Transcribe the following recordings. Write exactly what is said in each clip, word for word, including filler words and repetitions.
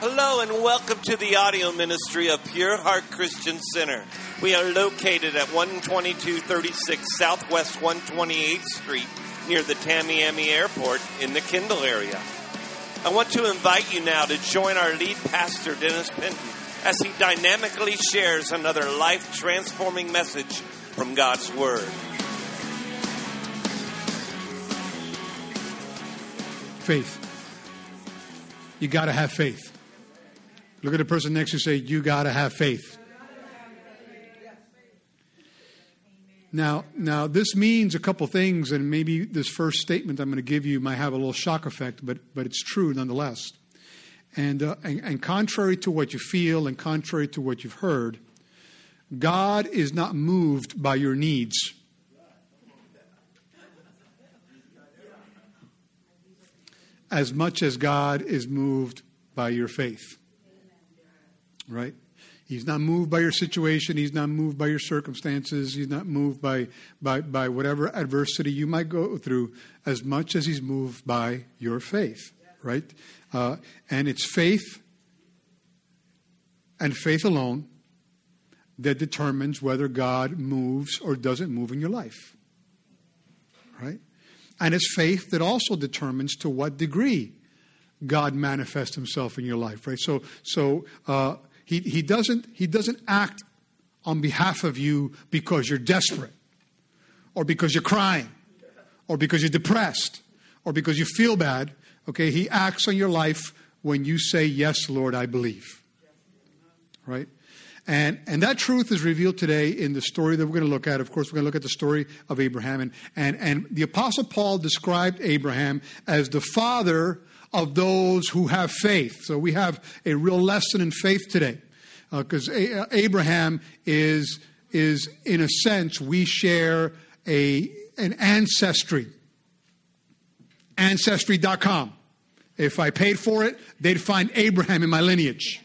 Hello and welcome to the audio ministry of Pure Heart Christian Center. We are located at one twenty-two thirty-six Southwest one twenty-eighth Street near the Tamiami Airport in the Kendall area. I want to invite you now to join our lead pastor, Dennis Penton, as he dynamically shares another life-transforming message from God's Word. Faith. You got to have faith. Look at the person next to you and say, you got to have faith. Now, now this means a couple things, and maybe this first statement I'm going to give you might have a little shock effect, but but it's true nonetheless. And, uh, and and contrary to what you feel and contrary to what you've heard, God is not moved by your needs. As much as God is moved by your faith. Right? He's not moved by your situation. He's not moved by your circumstances. He's not moved by, by, by whatever adversity you might go through, as much as he's moved by your faith. Right? Uh, and it's faith and faith alone that determines whether God moves or doesn't move in your life. Right? And it's faith that also determines to what degree God manifests himself in your life, right? So, so uh, he he doesn't he doesn't act on behalf of you because you're desperate, or because you're crying, or because you're depressed, or because you feel bad. Okay, he acts on your life when you say, "Yes, Lord, I believe." Right? And and that truth is revealed today in the story that we're going to look at. Of course, we're going to look at the story of Abraham. And, and, and the Apostle Paul described Abraham as the father of those who have faith. So we have a real lesson in faith today. Because uh, Abraham is, is, in a sense, we share a an ancestry. Ancestry dot com. If I paid for it, they'd find Abraham in my lineage.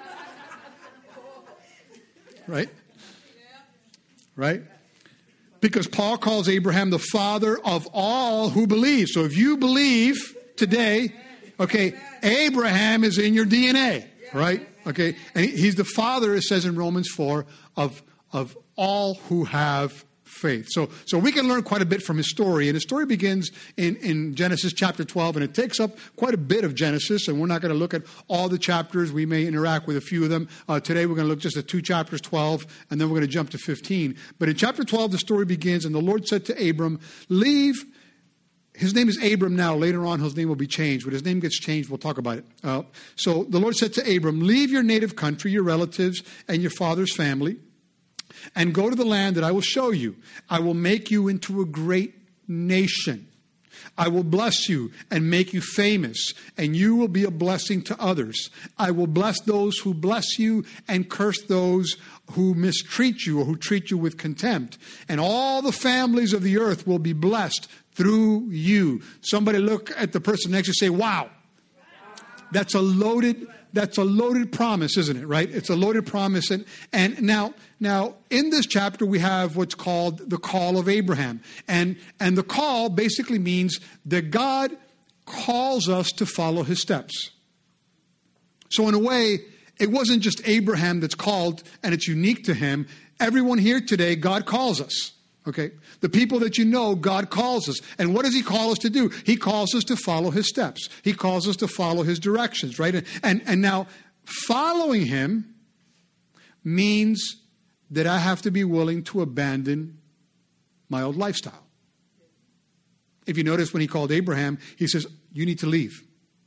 Right? Right? Because Paul calls Abraham the father of all who believe. So if you believe today, okay, Abraham is in your D N A, right? Okay, and he's the father, it says in Romans four, of, of all who have faith. So so we can learn quite a bit from his story. And his story begins in, in Genesis chapter twelve, and it takes up quite a bit of Genesis. And we're not going to look at all the chapters. We may interact with a few of them. Uh, today we're going to look just at two chapters, twelve, and then we're going to jump to fifteen. But in chapter twelve, the story begins, and the Lord said to Abram, leave. His name is Abram now. Later on, his name will be changed. When his name gets changed, we'll talk about it. Uh, so the Lord said to Abram, leave your native country, your relatives, and your father's family, and go to the land that I will show you. I will make you into a great nation. I will bless you and make you famous, and you will be a blessing to others. I will bless those who bless you and curse those who mistreat you or who treat you with contempt. And all the families of the earth will be blessed through you. Somebody look at the person next to you and say, wow. That's a loaded That's a loaded promise, isn't it? Right? It's a loaded promise. And, and now, now in this chapter, we have what's called the call of Abraham. And, and the call basically means that God calls us to follow his steps. So in a way, it wasn't just Abraham that's called and it's unique to him. Everyone here today, God calls us. Okay? The people that you know, God calls us. And what does he call us to do? He calls us to follow his steps. He calls us to follow his directions, right? And, and, and now, following him means that I have to be willing to abandon my old lifestyle. If you notice when he called Abraham, he says, you need to leave.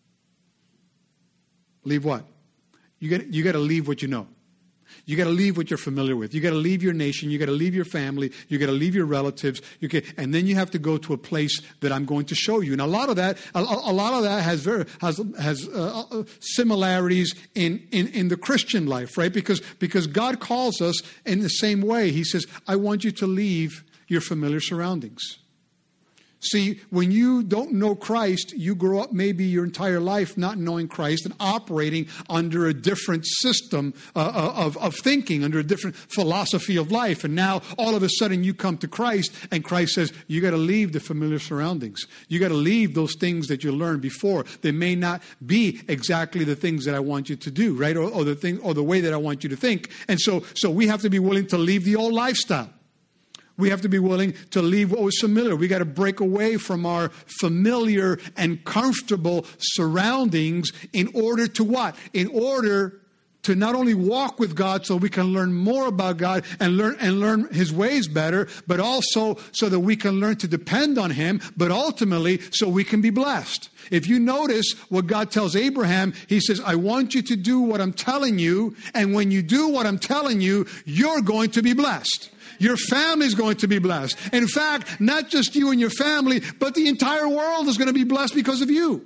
Leave what? You got, you got to leave what you know. You got to leave what you're familiar with. You got to leave your nation. You got to leave your family. You got to leave your relatives. You can, and then you have to go to a place that I'm going to show you. And a lot of that, a, a lot of that has very has has uh, similarities in, in in the Christian life, right? Because because God calls us in the same way. He says, "I want you to leave your familiar surroundings." See, when you don't know Christ, you grow up maybe your entire life not knowing Christ and operating under a different system uh, of, of thinking, under a different philosophy of life. And now all of a sudden you come to Christ and Christ says, you got to leave the familiar surroundings. You got to leave those things that you learned before. They may not be exactly the things that I want you to do, right? Or, or the thing, or the way that I want you to think. And so, so we have to be willing to leave the old lifestyle. We have to be willing to leave what was familiar. We got to break away from our familiar and comfortable surroundings in order to what? In order to not only walk with God so we can learn more about God and learn and learn His ways better, but also so that we can learn to depend on Him, but ultimately so we can be blessed. If you notice what God tells Abraham, He says, I want you to do what I'm telling you, and when you do what I'm telling you, you're going to be blessed. Your family is going to be blessed. In fact, not just you and your family, but the entire world is going to be blessed because of you.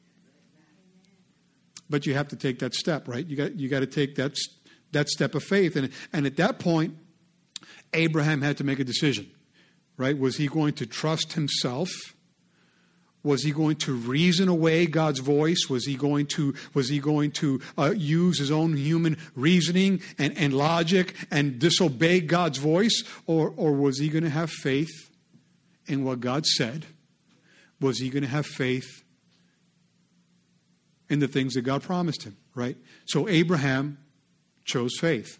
But you have to take that step, right? You got you got to take that that step of faith, and and at that point, Abraham had to make a decision, right? Was he going to trust himself? Was he going to reason away God's voice? Was he going to was he going to uh, use his own human reasoning and, and logic and disobey God's voice? Or, or was he going to have faith in what God said? Was he going to have faith in the things that God promised him, right? So Abraham chose faith.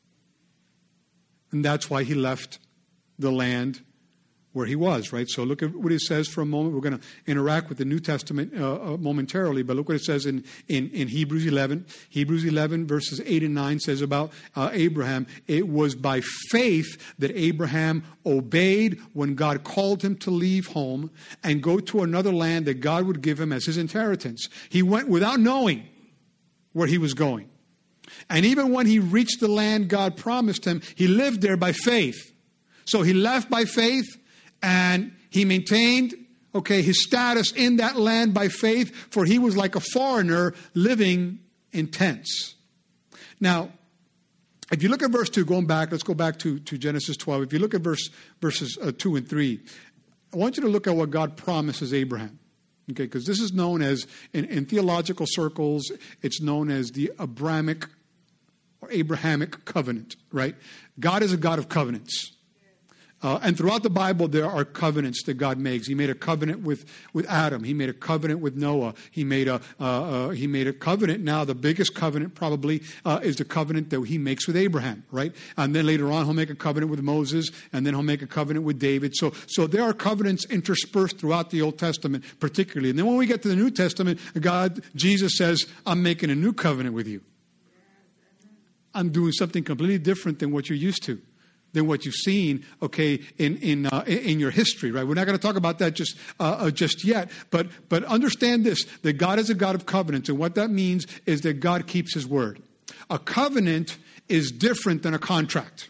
And that's why he left the land where he was, right? So look at what it says for a moment. We're going to interact with the New Testament uh, uh, momentarily, but look what it says in, in, in Hebrews eleven. Hebrews eleven verses eight and nine says about uh, Abraham, it was by faith that Abraham obeyed when God called him to leave home and go to another land that God would give him as his inheritance. He went without knowing where he was going. And even when he reached the land God promised him, he lived there by faith. So he left by faith, and he maintained, okay, his status in that land by faith, for he was like a foreigner living in tents. Now, if you look at verse two, going back, let's go back to, to Genesis twelve. If you look at verse verses uh, two and three, I want you to look at what God promises Abraham. Okay, because this is known as, in, in theological circles, it's known as the Abrahamic or Abrahamic covenant, right? God is a God of covenants. Uh, and throughout the Bible, there are covenants that God makes. He made a covenant with, with Adam. He made a covenant with Noah. He made a uh, uh, he made a covenant. Now, the biggest covenant probably uh, is the covenant that he makes with Abraham, right? And then later on, he'll make a covenant with Moses, and then he'll make a covenant with David. So, so there are covenants interspersed throughout the Old Testament, particularly. And then when we get to the New Testament, God, Jesus says, "I'm making a new covenant with you. I'm doing something completely different than what you're used to, than what you've seen, okay, in in uh, in your history, right? We're not going to talk about that just uh, uh, just yet, but but understand this: that God is a God of covenants, and what that means is that God keeps His word. A covenant is different than a contract,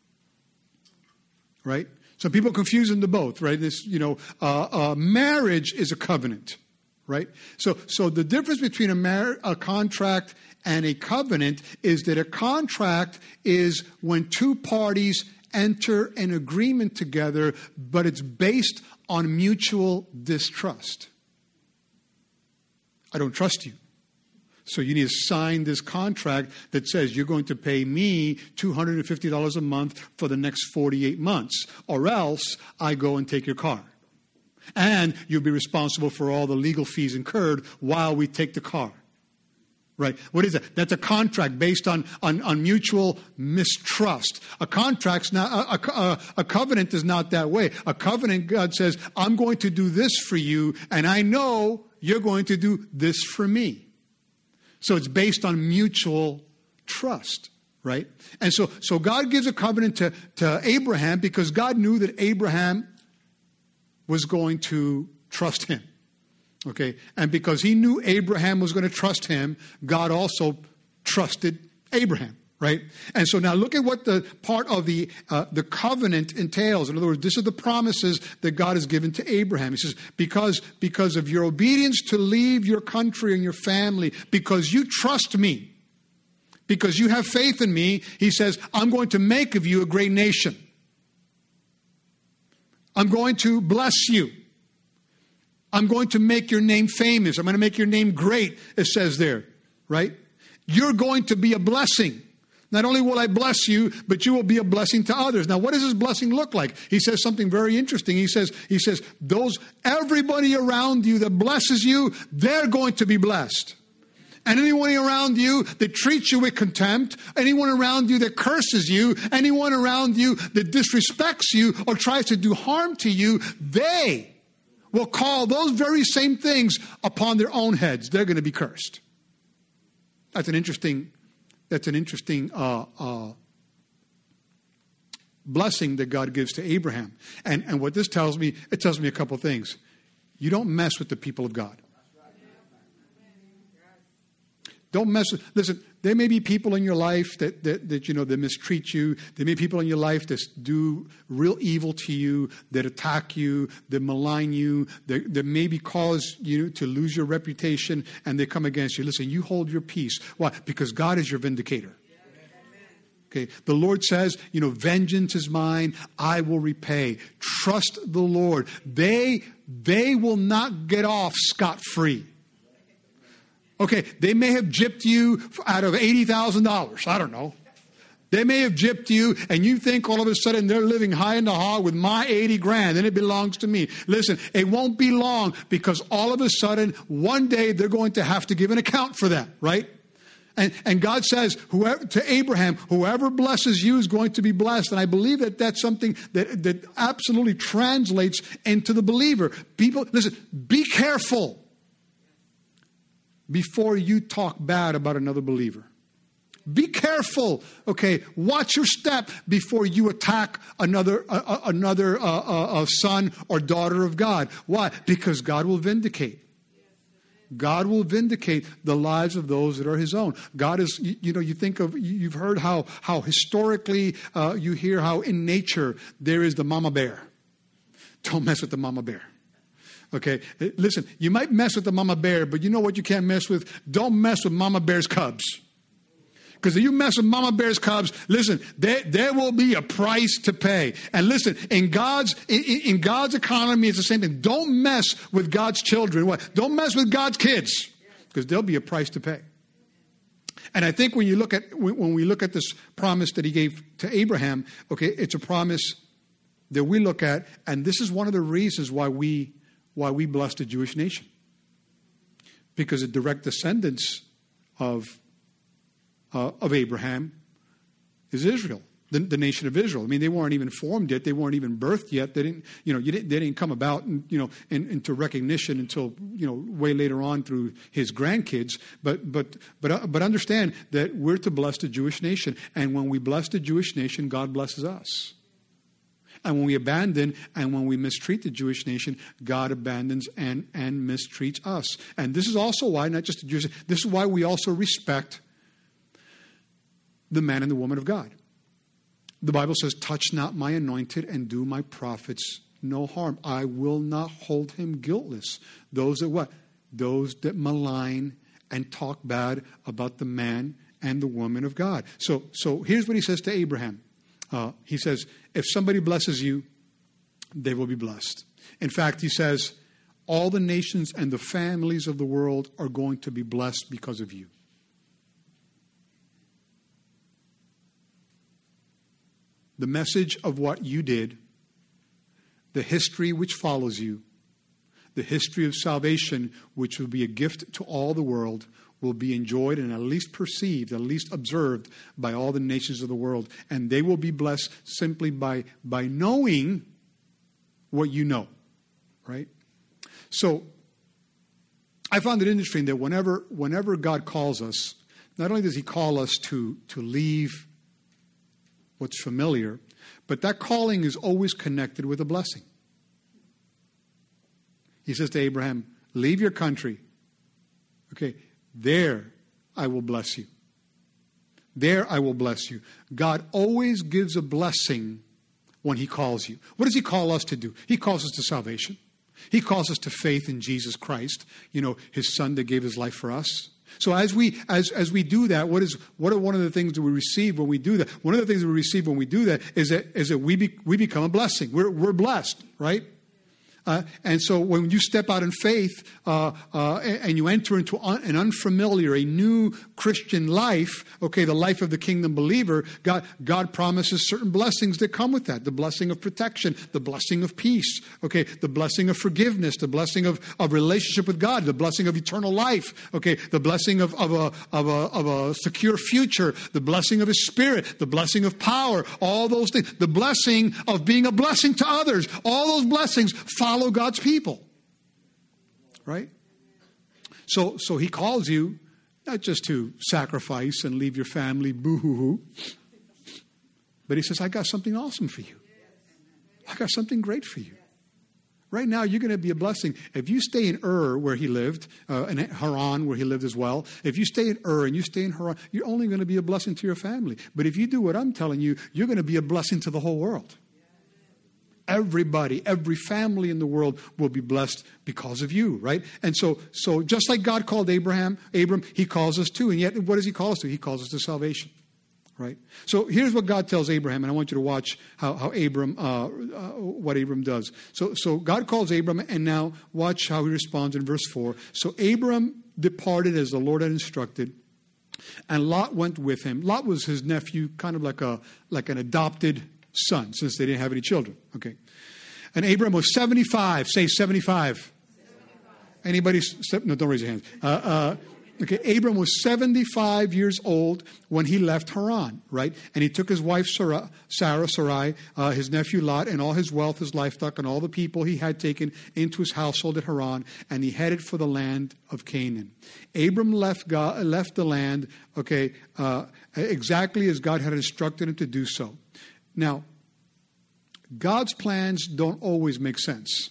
right? Some people confuse them to both, right? This, you know, uh, uh, marriage is a covenant, right? So so the difference between a mar- a contract and a covenant is that a contract is when two parties enter an agreement together, but it's based on mutual distrust. I don't trust you. So you need to sign this contract that says you're going to pay me two hundred fifty dollars a month for the next forty-eight months, or else I go and take your car. And you'll be responsible for all the legal fees incurred while we take the car. Right. What is that? That's a contract based on, on, on mutual mistrust. A contract's not, a, a, a covenant is not that way. A covenant, God says, I'm going to do this for you, and I know you're going to do this for me. So it's based on mutual trust, right? And so, so God gives a covenant to, to Abraham because God knew that Abraham was going to trust him. Okay, and because he knew Abraham was going to trust him, God also trusted Abraham, right? And so now look at what the part of the uh, the covenant entails. In other words, this are the promises that God has given to Abraham. He says, because, because of your obedience to leave your country and your family, because you trust me, because you have faith in me, he says, I'm going to make of you a great nation. I'm going to bless you. I'm going to make your name famous. I'm going to make your name great, it says there, right? You're going to be a blessing. Not only will I bless you, but you will be a blessing to others. Now, what does this blessing look like? He says something very interesting. He says, he says, those, everybody around you that blesses you, they're going to be blessed. And anyone around you that treats you with contempt, anyone around you that curses you, anyone around you that disrespects you or tries to do harm to you, they will call those very same things upon their own heads. They're going to be cursed. That's an interesting That's an interesting uh, uh, blessing that God gives to Abraham. And, and what this tells me, it tells me a couple things. You don't mess with the people of God. Don't mess with, listen, there may be people in your life that, that, that, you know, that mistreat you. There may be people in your life that do real evil to you, that attack you, that malign you, that, that maybe cause you to lose your reputation, and they come against you. Listen, you hold your peace. Why? Because God is your vindicator. Okay, the Lord says, you know, vengeance is mine, I will repay. Trust the Lord. They, they will not get off scot-free. Okay, they may have gypped you out of eighty thousand dollars. I don't know. They may have gypped you, and you think all of a sudden they're living high in the hog with my eighty grand, and it belongs to me. Listen, it won't be long, because all of a sudden, one day they're going to have to give an account for that, right? And, and God says, whoever, to Abraham, whoever blesses you is going to be blessed. And I believe that that's something that, that absolutely translates into the believer. People, listen, be careful before you talk bad about another believer. Be careful, okay? Watch your step before you attack another uh, another uh, uh, uh, son or daughter of God. Why? Because God will vindicate. God will vindicate the lives of those that are His own. God is, you, you know, you think of, you've heard how how historically uh, you hear how in nature there is the mama bear. Don't mess with the mama bear. Okay, listen, you might mess with the mama bear, but you know what you can't mess with? Don't mess with mama bear's cubs. Because if you mess with mama bear's cubs, listen, there, there will be a price to pay. And listen, in God's in, in God's economy, it's the same thing. Don't mess with God's children. What? Don't mess with God's kids, because there'll be a price to pay. And I think when you look at when we look at this promise that He gave to Abraham, okay, it's a promise that we look at, and this is one of the reasons why we why we bless the Jewish nation. Because the direct descendants of uh, of Abraham is Israel, the, the nation of Israel. I mean, they weren't even formed yet; they weren't even birthed yet. They didn't, you know, you didn't, they didn't come about, in, you know, in, into recognition until, you know, way later on through his grandkids. But but but uh, but understand that we're to bless the Jewish nation, and when we bless the Jewish nation, God blesses us. And when we abandon and when we mistreat the Jewish nation, God abandons and, and mistreats us. And this is also why, not just the Jewish, this is why we also respect the man and the woman of God. The Bible says, touch not my anointed and do my prophets no harm. I will not hold him guiltless. Those that what? Those that malign and talk bad about the man and the woman of God. So, so here's what He says to Abraham. Uh, he says, if somebody blesses you, they will be blessed. In fact, He says, all the nations and the families of the world are going to be blessed because of you. The message of what you did, the history which follows you, the history of salvation, which will be a gift to all the world, will be enjoyed and at least perceived, at least observed by all the nations of the world. And they will be blessed simply by, by knowing what you know, right? So I found it interesting that whenever, whenever God calls us, not only does He call us to, to leave what's familiar, but that calling is always connected with a blessing. He says to Abraham, leave your country. Okay, there I will bless you. There I will bless you. God always gives a blessing when He calls you. What does He call us to do? He calls us to salvation. He calls us to faith in Jesus Christ, you know, His Son that gave His life for us. So as we as as we do that, what is what are one of the things that we receive when we do that? One of the things that we receive when we do that is that is that we be, we become a blessing. We're we're blessed, right? Uh, and so when you step out in faith uh, uh, and you enter into un- an unfamiliar, a new Christian life, okay, the life of the kingdom believer, God, God promises certain blessings that come with that. The blessing of protection, the blessing of peace, okay, the blessing of forgiveness, the blessing of, of relationship with God, the blessing of eternal life, okay, the blessing of, of, a, of, a, of a secure future, the blessing of His Spirit, the blessing of power, all those things, the blessing of being a blessing to others. All those blessings follow God's people, right? So, so He calls you not just to sacrifice and leave your family boo-hoo-hoo, but He says, I got something awesome for you. I got something great for you. Right now, you're going to be a blessing. If you stay in Ur, where he lived, uh, in Haran, where he lived as well, if you stay in Ur and you stay in Haran, you're only going to be a blessing to your family. But if you do what I'm telling you, you're going to be a blessing to the whole world. Everybody, every family in the world will be blessed because of you, right? And so, so just like God called Abraham, Abram, He calls us too. And yet, what does He call us to? He calls us to salvation, right? So here's what God tells Abraham, and I want you to watch how, how Abram, uh, uh, what Abram does. So, so God calls Abram, and now watch how he responds in verse four. So Abram departed as the Lord had instructed, and Lot went with him. Lot was his nephew, kind of like a like an adopted son, since they didn't have any children. Okay. And Abram was seventy-five. Say seventy-five. seventy-five. Anybody? No, don't raise your hands. Uh, uh, okay. Abram was seventy-five years old when he left Haran, right? And he took his wife Sarah, Sarah Sarai, uh, his nephew Lot, and all his wealth, his livestock, and all the people he had taken into his household at Haran, and he headed for the land of Canaan. Abram left God, left the land, okay, uh, exactly as God had instructed him to do so. Now, God's plans don't always make sense.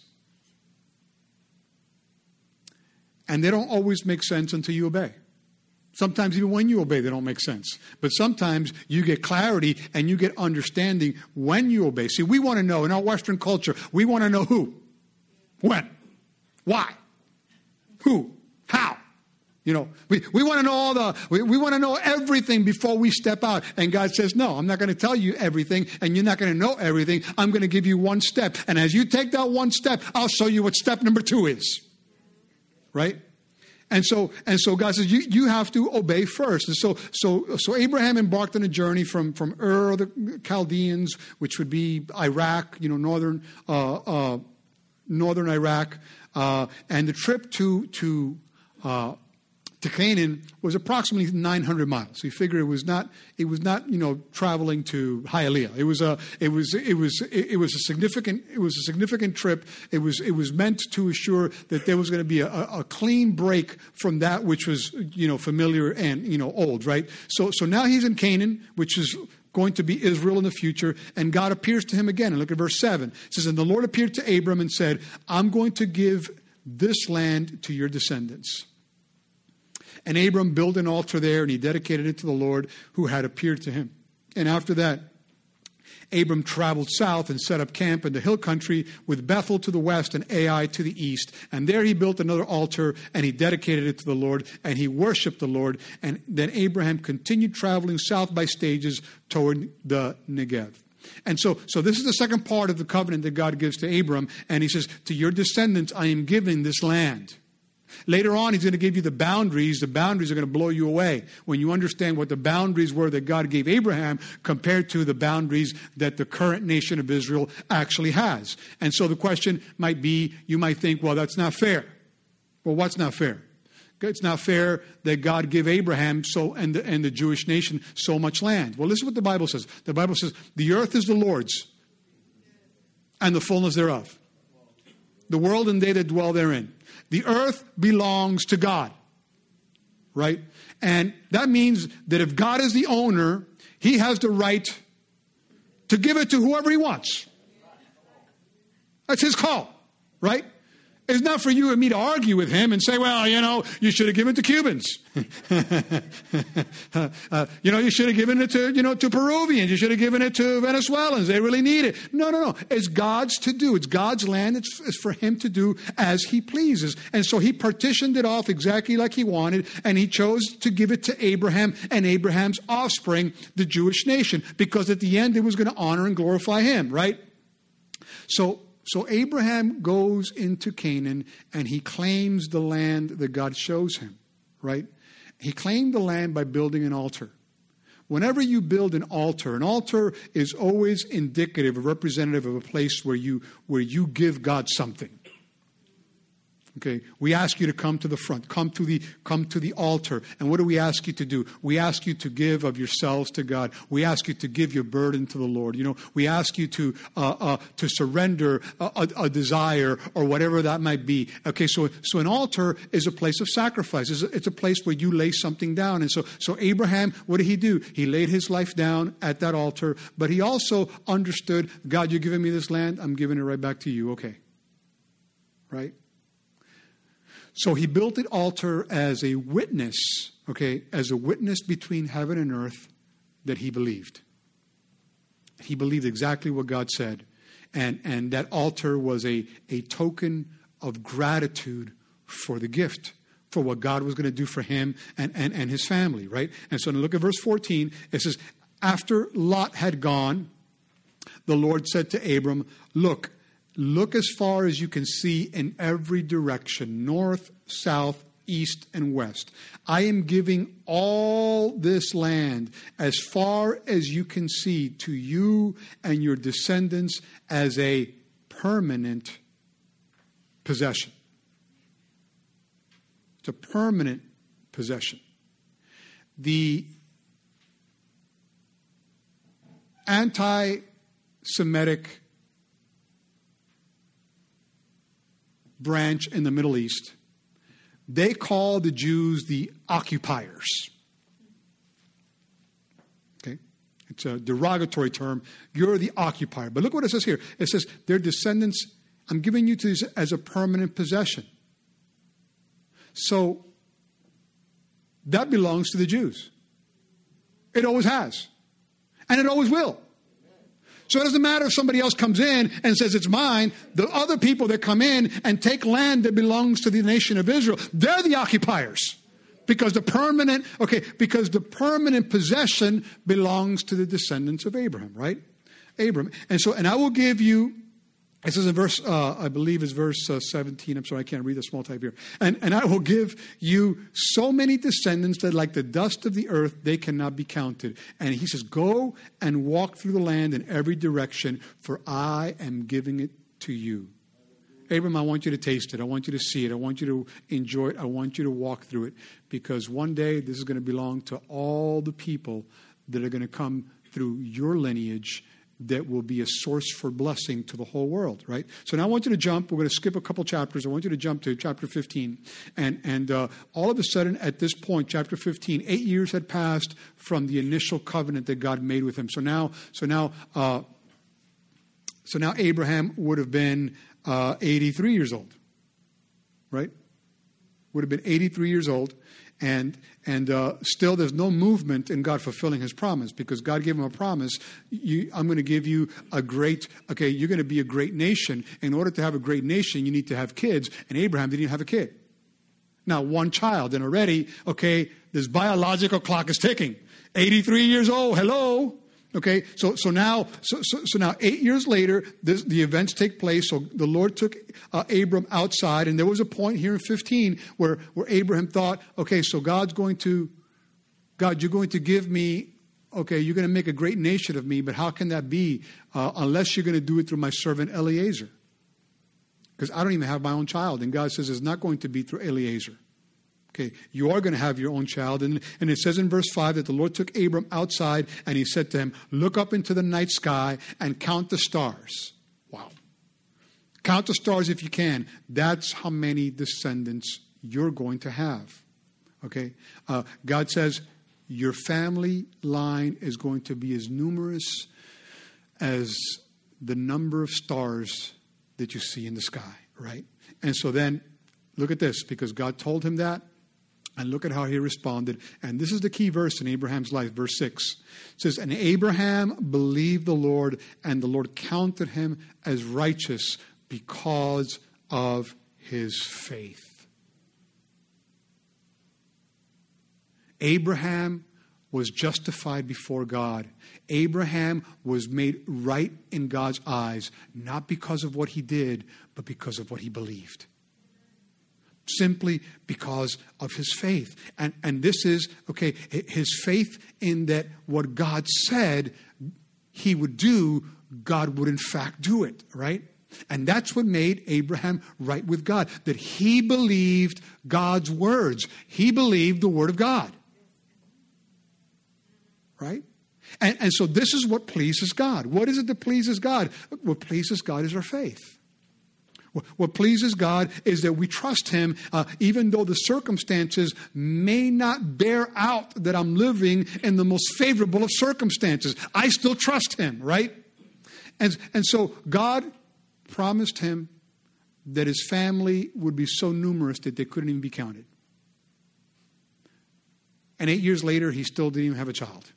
And they don't always make sense until you obey. Sometimes even when you obey, they don't make sense. But sometimes you get clarity and you get understanding when you obey. See, we want to know, in our Western culture, we want to know who, when, why, who, how. You know, we, we want to know all the, we, we want to know everything before we step out. And God says, no, I'm not going to tell you everything, and you're not going to know everything. I'm going to give you one step. And as you take that one step, I'll show you what step number two is. Right? And so, and so God says, you, you have to obey first. And so, so, so Abraham embarked on a journey from, from Ur, the Chaldeans, which would be Iraq, you know, northern, uh, uh, northern Iraq. Uh, and the trip to, to, uh, to Canaan was approximately nine hundred miles. So you figure it was not, it was not, you know, traveling to Hialeah. It was a, it was, it was, it was a significant, it was a significant trip. It was, it was meant to assure that there was going to be a, a clean break from that which was, you know, familiar and, you know, old, right? So, so now he's in Canaan, which is going to be Israel in the future, and God appears to him again. And look at verse seven. It says, and the Lord appeared to Abram and said, I'm going to give this land to your descendants. And Abram built an altar there, and he dedicated it to the Lord who had appeared to him. And after that, Abram traveled south and set up camp in the hill country with Bethel to the west and Ai to the east. And there he built another altar, and he dedicated it to the Lord, and he worshiped the Lord. And then Abraham continued traveling south by stages toward the Negev. And so, so this is the second part of the covenant that God gives to Abram. And he says, to your descendants, I am giving this land. Later on, he's going to give you the boundaries. The boundaries are going to blow you away when you understand what the boundaries were that God gave Abraham compared to the boundaries that the current nation of Israel actually has. And so the question might be, you might think, well, that's not fair. Well, what's not fair? It's not fair that God give Abraham so and the, and the Jewish nation so much land. Well, listen what the Bible says. The Bible says, the earth is the Lord's and the fullness thereof. The world and they that dwell therein. The earth belongs to God, right? And that means that if God is the owner, he has the right to give it to whoever he wants. That's his call, right? It's not for you and me to argue with him and say, well, you know, you should have given it to Cubans. uh, you know, you should have given it to, you know, to Peruvians. You should have given it to Venezuelans. They really need it. No, no, no. It's God's to do. It's God's land. It's, it's for him to do as he pleases. And so he partitioned it off exactly like he wanted, and he chose to give it to Abraham and Abraham's offspring, the Jewish nation, because at the end it was going to honor and glorify him, right? So, so Abraham goes into Canaan and he claims the land that God shows him, right? He claimed the land by building an altar. Whenever you build an altar, an altar is always indicative or representative of a place where you where you give God something. Okay, we ask you to come to the front, come to the come to the altar. And what do we ask you to do? We ask you to give of yourselves to God. We ask you to give your burden to the Lord. You know, we ask you to uh, uh, to surrender a, a, a desire or whatever that might be. Okay, so so an altar is a place of sacrifice. It's a, it's a place where you lay something down. And so so Abraham, what did he do? He laid his life down at that altar, but he also understood, God, you're giving me this land. I'm giving it right back to you. Okay, right? So he built the altar as a witness, okay, as a witness between heaven and earth that he believed. He believed exactly what God said. And, and that altar was a, a token of gratitude for the gift, for what God was going to do for him and, and, and his family, right? And so look at verse fourteen. It says, after Lot had gone, the Lord said to Abram, look, Look as far as you can see in every direction, north, south, east, and west. I am giving all this land as far as you can see to you and your descendants as a permanent possession. It's a permanent possession. The anti-Semitic branch in the Middle East, they call the Jews the occupiers. Okay? It's a derogatory term. You're the occupier. But look what it says here. It says, their descendants, I'm giving you to this as a permanent possession. So, that belongs to the Jews. It always has. And it always will. So it doesn't matter if somebody else comes in and says it's mine. The other people that come in and take land that belongs to the nation of Israel, they're the occupiers. Because the permanent, okay, because the permanent possession belongs to the descendants of Abraham, right? Abram. And so, and I will give you, it says in verse, uh, I believe it's verse uh, seventeen. I'm sorry, I can't read the small type here. And, and I will give you so many descendants that like the dust of the earth, they cannot be counted. And he says, go and walk through the land in every direction, for I am giving it to you. Abram, I want you to taste it. I want you to see it. I want you to enjoy it. I want you to walk through it. Because one day this is going to belong to all the people that are going to come through your lineage that will be a source for blessing to the whole world, right? So now I want you to jump. We're going to skip a couple chapters. I want you to jump to chapter fifteen. And and uh, all of a sudden, at this point, chapter fifteen, eight years had passed from the initial covenant that God made with him. So now, so now, uh, so now Abraham would have been uh, eighty-three years old, right? Would have been eighty-three years old. And and uh, still there's no movement in God fulfilling his promise, because God gave him a promise. You, I'm going to give you a great, okay, you're going to be a great nation. In order to have a great nation, you need to have kids. And Abraham didn't even have a kid. Now, one child. And already, okay, this biological clock is ticking. eighty-three years old, hello. Okay, so so now so so, so now eight years later, this, the events take place. So the Lord took uh, Abram outside, and there was a point here in fifteen where where Abraham thought, okay, so God's going to, God, you're going to give me, okay, you're going to make a great nation of me, but how can that be uh, unless you're going to do it through my servant Eliezer? Because I don't even have my own child, and God says it's not going to be through Eliezer. Okay, you are going to have your own child. And, and it says in verse five that the Lord took Abram outside and he said to him, look up into the night sky and count the stars. Wow. Count the stars if you can. That's how many descendants you're going to have. Okay, uh, God says your family line is going to be as numerous as the number of stars that you see in the sky, right? And so then look at this, because God told him that. And look at how he responded. And this is the key verse in Abraham's life, verse six. It says, and Abraham believed the Lord, and the Lord counted him as righteous because of his faith. Abraham was justified before God. Abraham was made right in God's eyes, not because of what he did, but because of what he believed. Simply because of his faith. And, and this is, okay, his faith in that what God said he would do, God would in fact do it, right? And that's what made Abraham right with God, that he believed God's words. He believed the word of God. Right? And, and so this is what pleases God. What is it that pleases God? What pleases God is our faith. What pleases God is that we trust him, uh, even though the circumstances may not bear out that I'm living in the most favorable of circumstances. I still trust him, right? And, and so God promised him that his family would be so numerous that they couldn't even be counted. And eight years later, he still didn't even have a child.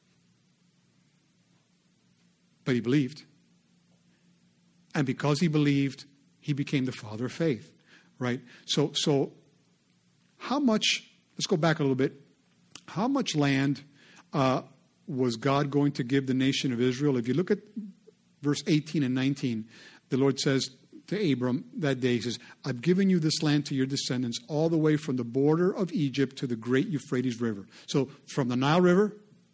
But he believed. And because he believed, he became the father of faith, right? So, so how much, let's go back a little bit. How much land uh, was God going to give the nation of Israel? If you look at verse eighteen and nineteen, the Lord says to Abram that day, he says, I've given you this land to your descendants all the way from the border of Egypt to the great Euphrates River. So from the Nile River,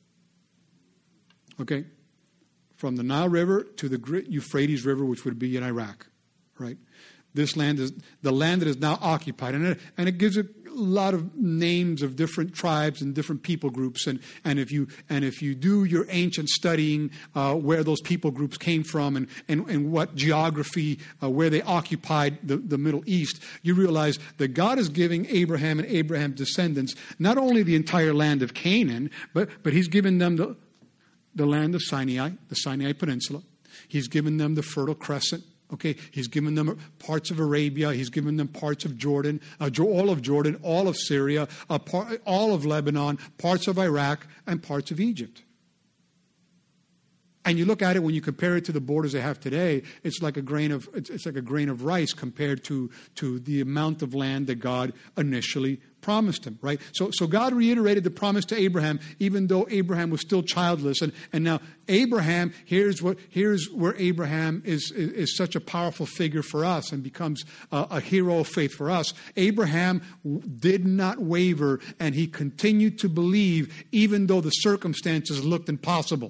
okay, from the Nile River to the great Euphrates River, which would be in Iraq. Right, this land is the land that is now occupied, and it, and it gives a lot of names of different tribes and different people groups. And, and if you and if you do your ancient studying, uh, where those people groups came from and and, and what geography, uh, where they occupied the, the Middle East, you realize that God is giving Abraham and Abraham's descendants not only the entire land of Canaan, but but He's given them the the land of Sinai, the Sinai Peninsula. He's given them the Fertile Crescent. Okay, he's given them parts of Arabia. He's given them parts of Jordan, uh, all of Jordan, all of Syria, uh, par- all of Lebanon, parts of Iraq, and parts of Egypt. And you look at it when you compare it to the borders they have today, it's like a grain of it's, it's like a grain of rice compared to to the amount of land that God initially promised him, right? So so God reiterated the promise to Abraham, even though Abraham was still childless. And, and now Abraham, here's what here's where Abraham is, is, is such a powerful figure for us and becomes a, a hero of faith for us. Abraham did not waver, and he continued to believe even though the circumstances looked impossible.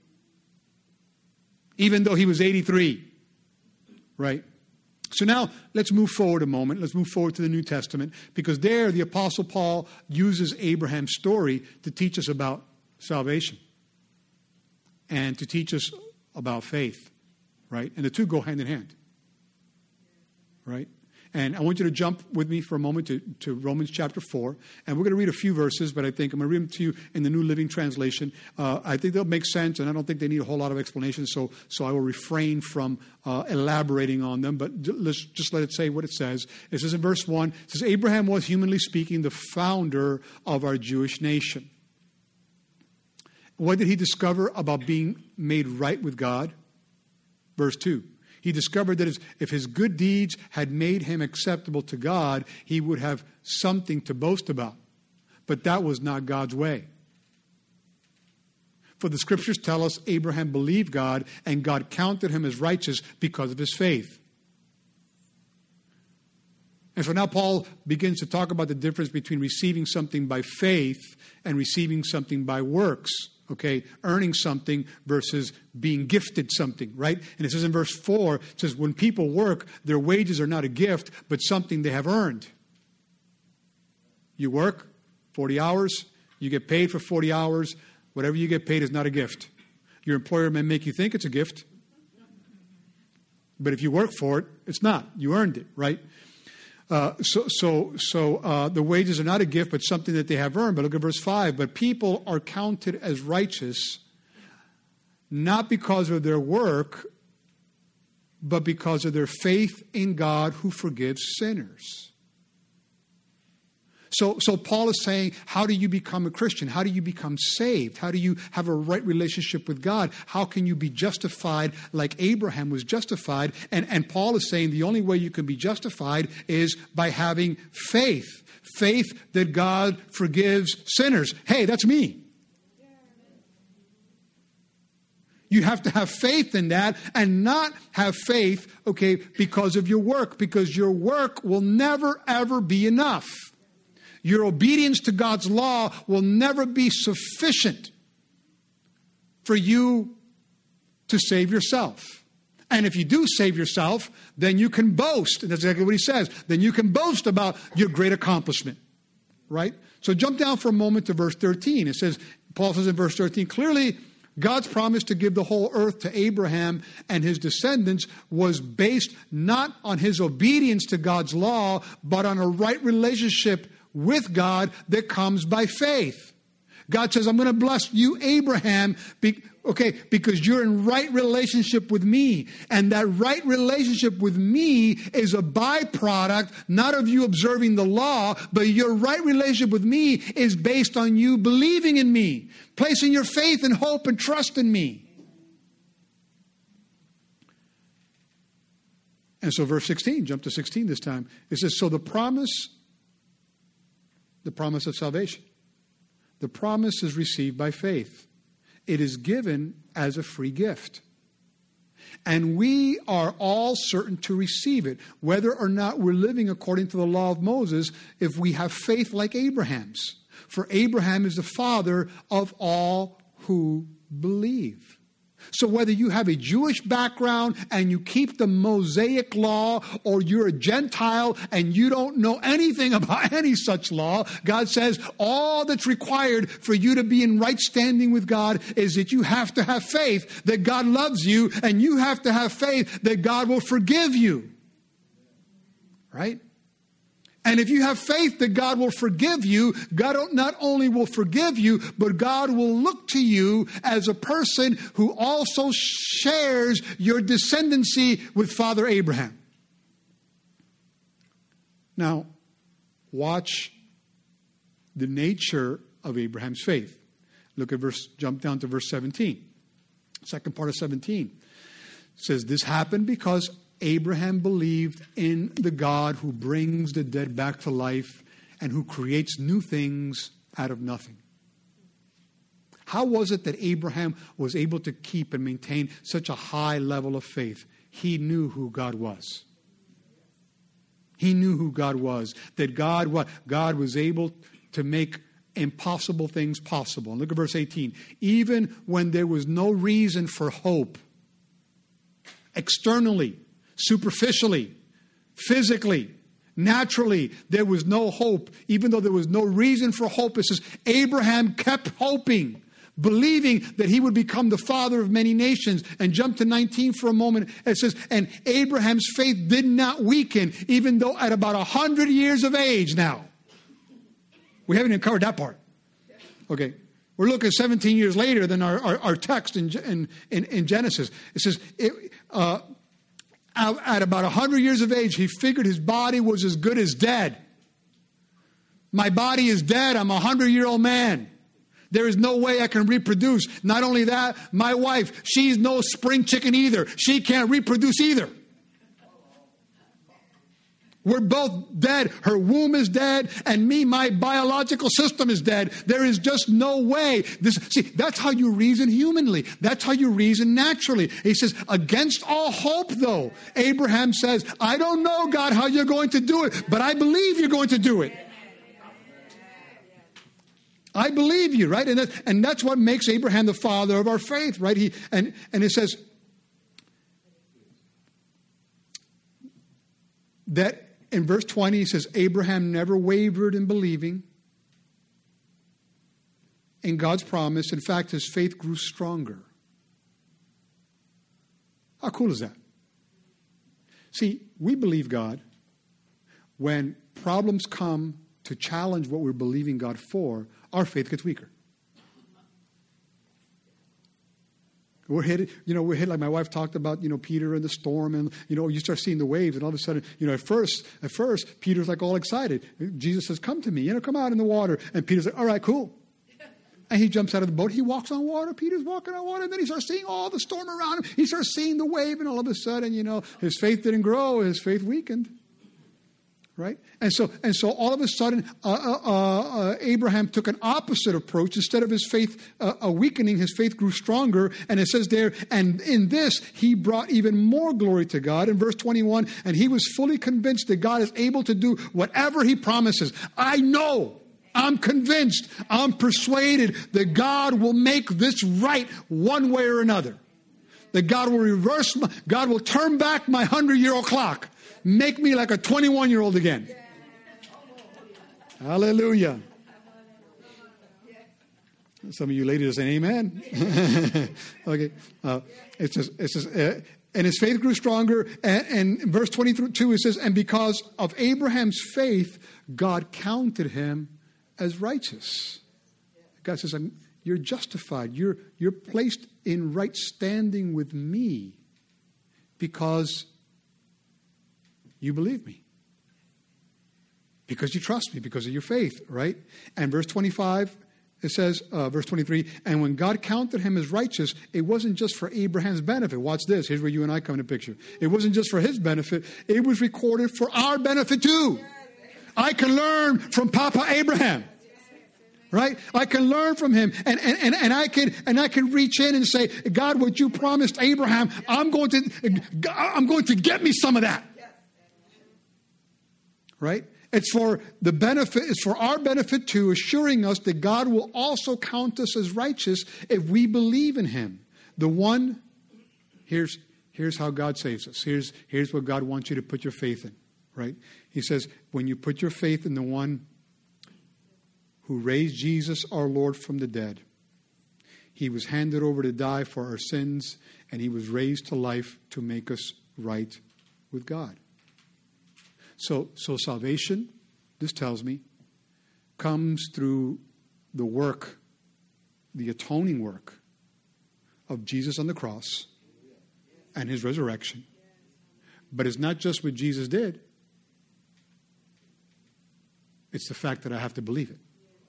Even though he was eighty-three, right? So now let's move forward a moment. Let's move forward to the New Testament, because there the Apostle Paul uses Abraham's story to teach us about salvation and to teach us about faith, right? And the two go hand in hand, right? And I want you to jump with me for a moment to, to Romans chapter four. And we're going to read a few verses, but I think I'm going to read them to you in the New Living Translation. Uh, I think they'll make sense, and I don't think they need a whole lot of explanation, so so I will refrain from uh, elaborating on them. But let's just let it say what it says. It says in verse one, it says, Abraham was, humanly speaking, the founder of our Jewish nation. What did he discover about being made right with God? Verse two. He discovered that if his good deeds had made him acceptable to God, he would have something to boast about. But that was not God's way. For the scriptures tell us Abraham believed God, and God counted him as righteous because of his faith. And so now Paul begins to talk about the difference between receiving something by faith and receiving something by works. Okay, earning something versus being gifted something, right? And it says in verse four, it says, when people work, their wages are not a gift, but something they have earned. You work forty hours, you get paid for forty hours. Whatever you get paid is not a gift. Your employer may make you think it's a gift, but if you work for it, it's not. You earned it, right? Uh, so so, so uh, the wages are not a gift, but something that they have earned. But look at verse five. But people are counted as righteous, not because of their work, but because of their faith in God who forgives sinners. So, so Paul is saying, how do you become a Christian? How do you become saved? How do you have a right relationship with God? How can you be justified like Abraham was justified? And, and Paul is saying the only way you can be justified is by having faith. Faith that God forgives sinners. Hey, that's me. You have to have faith in that and not have faith, okay, because of your work, because your work will never, ever be enough. Your obedience to God's law will never be sufficient for you to save yourself. And if you do save yourself, then you can boast. And that's exactly what he says. Then you can boast about your great accomplishment. Right? So jump down for a moment to verse thirteen. It says, Paul says in verse thirteen, clearly God's promise to give the whole earth to Abraham and his descendants was based not on his obedience to God's law, but on a right relationship with God that comes by faith. God says, I'm going to bless you, Abraham, be, okay, because you're in right relationship with me. And that right relationship with me is a byproduct, not of you observing the law, but your right relationship with me is based on you believing in me, placing your faith and hope and trust in me. And so verse sixteen, jump to sixteen this time. It says, so the promise, the promise of salvation, the promise is received by faith. It is given as a free gift. And we are all certain to receive it, whether or not we're living according to the law of Moses, if we have faith like Abraham's. For Abraham is the father of all who believe. So whether you have a Jewish background and you keep the Mosaic law, or you're a Gentile and you don't know anything about any such law, God says all that's required for you to be in right standing with God is that you have to have faith that God loves you, and you have to have faith that God will forgive you. Right? And if you have faith that God will forgive you, God not only will forgive you, but God will look to you as a person who also shares your descendancy with Father Abraham. Now, watch the nature of Abraham's faith. Look at verse, jump down to verse seventeen. Second part of seventeen. It says, this happened because Abraham believed in the God who brings the dead back to life and who creates new things out of nothing. How was it that Abraham was able to keep and maintain such a high level of faith? He knew who God was. He knew who God was. That God, what? God was able to make impossible things possible. And look at verse eighteen. Even when there was no reason for hope, externally, superficially, physically, naturally, there was no hope. Even though there was no reason for hope, it says Abraham kept hoping, believing that he would become the father of many nations. And jump to nineteen for a moment. It says, and Abraham's faith did not weaken, even though at about one hundred years of age now. We haven't even covered that part. Okay. We're looking seventeen years later than our, our, our text in, in, in, in Genesis. It says, it, uh, at about one hundred years of age, he figured his body was as good as dead. My body is dead. I'm a hundred-year-old man. There is no way I can reproduce. Not only that, my wife, she's no spring chicken either. She can't reproduce either. We're both dead. Her womb is dead, and me, my biological system is dead. There is just no way. This, see, that's how you reason humanly. That's how you reason naturally. He says, against all hope, though, Abraham says, I don't know, God, how you're going to do it, but I believe you're going to do it. I believe you, right? And, that, and that's what makes Abraham the father of our faith, right? He and, and it says that in verse twenty, he says, Abraham never wavered in believing in God's promise. In fact, his faith grew stronger. How cool is that? See, we believe God when problems come to challenge what we're believing God for. Our faith gets weaker. We're hit, you know, we're hit like my wife talked about, you know, Peter and the storm, and, you know, you start seeing the waves, and all of a sudden, you know, at first, at first, Peter's like all excited. Jesus says, come to me, you know, come out in the water. And Peter's like, all right, cool. And he jumps out of the boat. He walks on water. Peter's walking on water. And then he starts seeing all the storm around him. He starts seeing the wave, and all of a sudden, you know, his faith didn't grow. His faith weakened. Right? And so and so all of a sudden, uh, uh, uh, Abraham took an opposite approach. Instead of his faith uh, uh, weakening, his faith grew stronger. And it says there, and in this, he brought even more glory to God. In verse twenty-one, and he was fully convinced that God is able to do whatever he promises. I know, I'm convinced, I'm persuaded that God will make this right one way or another. That God will reverse, my, God will turn back my hundred-year-old clock. Make me like a twenty-one-year-old again. Hallelujah. Some of you ladies are saying amen. Okay. Uh, it says, it says uh, and his faith grew stronger. And, and in verse twenty-two, it says, and because of Abraham's faith, God counted him as righteous. God says, I'm, you're justified. You're, you're placed in right standing with me because you believe me. Because you trust me, because of your faith, right? And verse twenty-five, it says, uh, verse twenty-three, and when God counted him as righteous, it wasn't just for Abraham's benefit. Watch this. Here's where you and I come into picture. It wasn't just for his benefit. It was recorded for our benefit too. I can learn from Papa Abraham. Right? I can learn from him, and, and, and, and I can and I can reach in and say, God, what you promised Abraham, I'm going to I'm going to get me some of that. Right? It's for the benefit, it's for our benefit too, assuring us that God will also count us as righteous if we believe in him. The one, here's here's how God saves us. Here's here's what God wants you to put your faith in. Right? He says, when you put your faith in the one who raised Jesus our Lord from the dead, he was handed over to die for our sins, and he was raised to life to make us right with God. So, so salvation, this tells me, comes through the work, the atoning work of Jesus on the cross and his resurrection. But it's not just what Jesus did. It's the fact that I have to believe it.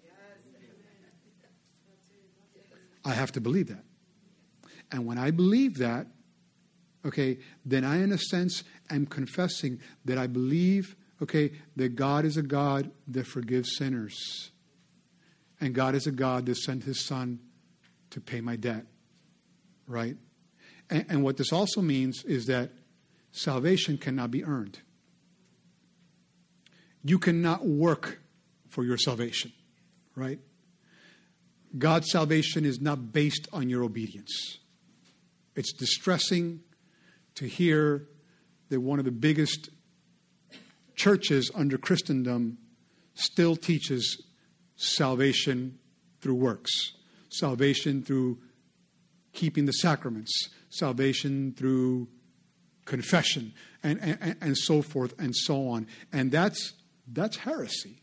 I have to believe that. And when I believe that, okay, then I, in a sense, am confessing that I believe, okay, that God is a God that forgives sinners. And God is a God that sent his son to pay my debt. Right? And, and what this also means is that salvation cannot be earned. You cannot work for your salvation. Right? God's salvation is not based on your obedience. It's distressing to hear that one of the biggest churches under Christendom still teaches salvation through works, salvation through keeping the sacraments, salvation through confession, and, and, and so forth and so on. And that's that's heresy.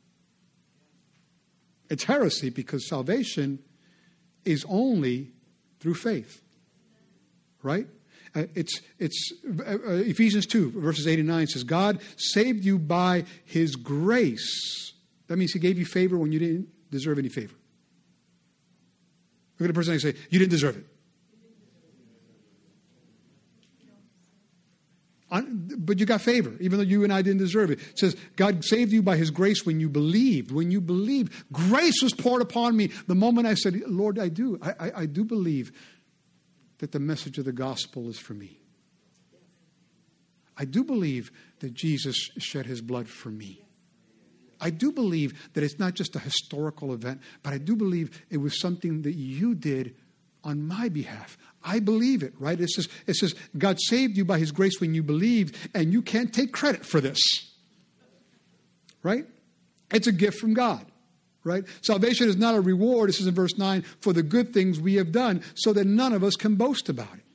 It's heresy because salvation is only through faith. Right? Uh, it's it's uh, Ephesians two, verses eight and nine says, God saved you by his grace. That means he gave you favor when you didn't deserve any favor. Look at the person and say, you didn't deserve it. But you got favor, even though you and I didn't deserve it. It says, God saved you by his grace when you believed. When you believed, grace was poured upon me. The moment I said, Lord, I do. I, I, I do believe that the message of the gospel is for me. I do believe that Jesus shed his blood for me. I do believe that it's not just a historical event, but I do believe it was something that you did on my behalf. I believe it, right? It says, it says, God saved you by his grace when you believed, and you can't take credit for this. Right? It's a gift from God. Right? Salvation is not a reward, it says in verse nine, for the good things we have done, so that none of us can boast about it.